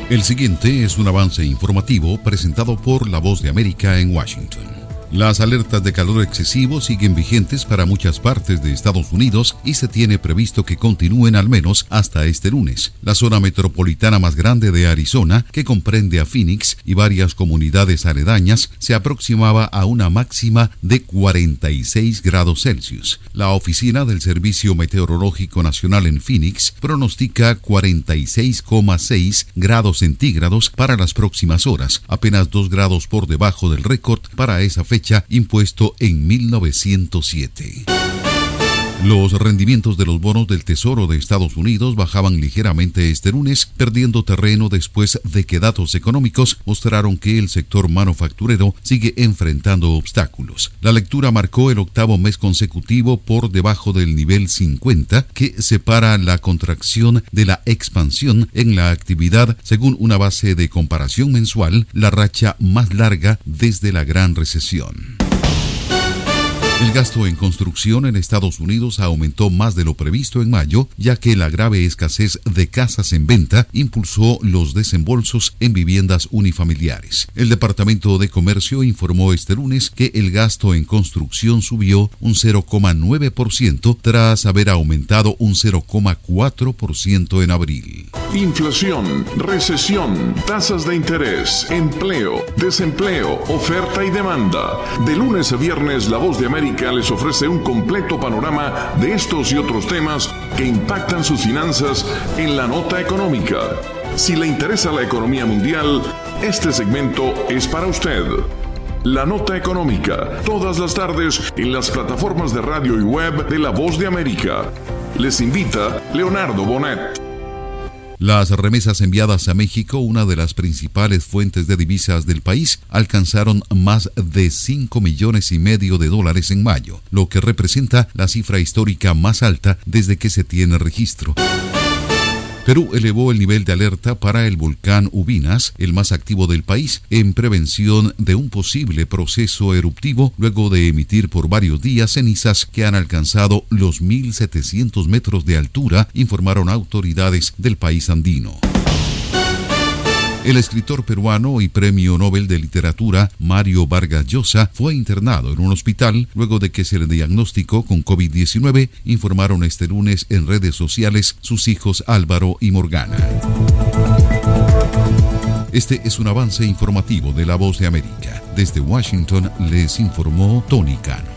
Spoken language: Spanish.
El siguiente es un avance informativo presentado por La Voz de América en Washington. Las alertas de calor excesivo siguen vigentes para muchas partes de Estados Unidos y se tiene previsto que continúen al menos hasta este lunes. La zona metropolitana más grande de Arizona, que comprende a Phoenix y varias comunidades aledañas, se aproximaba a una máxima de 46 grados Celsius. La oficina del Servicio Meteorológico Nacional en Phoenix pronostica 46,6 grados centígrados para las próximas horas, apenas 2 grados por debajo del récord para esa fecha impuesto en 1907. Los rendimientos de los bonos del Tesoro de Estados Unidos bajaban ligeramente este lunes, perdiendo terreno después de que datos económicos mostraron que el sector manufacturero sigue enfrentando obstáculos. La lectura marcó el octavo mes consecutivo por debajo del nivel 50, que separa la contracción de la expansión en la actividad según una base de comparación mensual, la racha más larga desde la Gran Recesión. El gasto en construcción en Estados Unidos aumentó más de lo previsto en mayo, ya que la grave escasez de casas en venta impulsó los desembolsos en viviendas unifamiliares. El Departamento de Comercio informó este lunes que el gasto en construcción subió un 0,9% tras haber aumentado un 0,4% en abril. Inflación, recesión, tasas de interés, empleo, desempleo, oferta y demanda. De lunes a viernes, La Voz de América les ofrece un completo panorama de estos y otros temas que impactan sus finanzas en la nota económica. Si le interesa la economía mundial, este segmento es para usted. La nota económica, todas las tardes en las plataformas de radio y web de La Voz de América. Les invita Leonardo Bonet. Las remesas enviadas a México, una de las principales fuentes de divisas del país, alcanzaron más de $5,5 millones en mayo, lo que representa la cifra histórica más alta desde que se tiene registro. Perú elevó el nivel de alerta para el volcán Ubinas, el más activo del país, en prevención de un posible proceso eruptivo luego de emitir por varios días cenizas que han alcanzado los 1.700 metros de altura, informaron autoridades del país andino. El escritor peruano y Premio Nobel de Literatura Mario Vargas Llosa fue internado en un hospital luego de que se le diagnosticó con COVID-19, informaron este lunes en redes sociales sus hijos Álvaro y Morgana. Este es un avance informativo de La Voz de América. Desde Washington les informó Tony Cano.